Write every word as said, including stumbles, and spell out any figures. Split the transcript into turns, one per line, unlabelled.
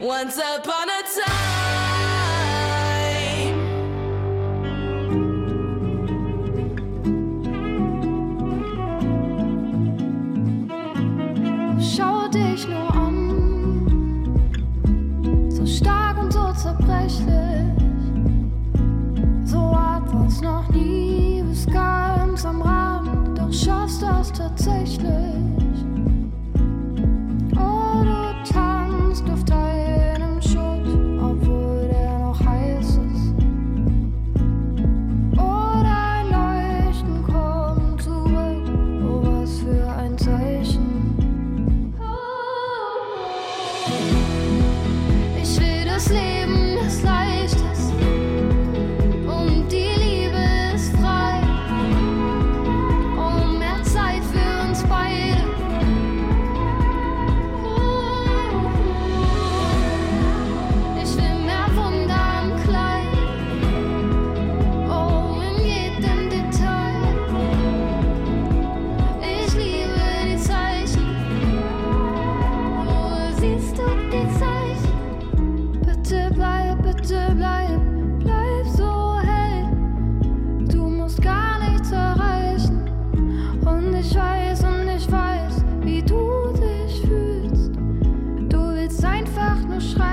Once upon a time.
Schau dich nur an, so stark und so zerbrechlich, so hart war's noch nie, bis ganz am Rand, doch schaffst das tatsächlich. Oh, du tanzt auf deinem Schutt, obwohl der noch heiß ist. Oh, dein Leuchten kommt zurück, oh, was für ein Zeichen. Ich will das Leben, das leicht ist, und die Liebe ist frei, um mehr Zeit für uns beide. Ich will mehr Wunder am Kleid, oh, in jedem Detail. Ich liebe die Zeichen, oh, siehst du die Zeichen? Bitte bleib, bitte bleib, bleib so hell. Du musst gar nichts erreichen. Und ich weiß, und ich weiß, wie du dich fühlst. Du willst einfach nur schreien.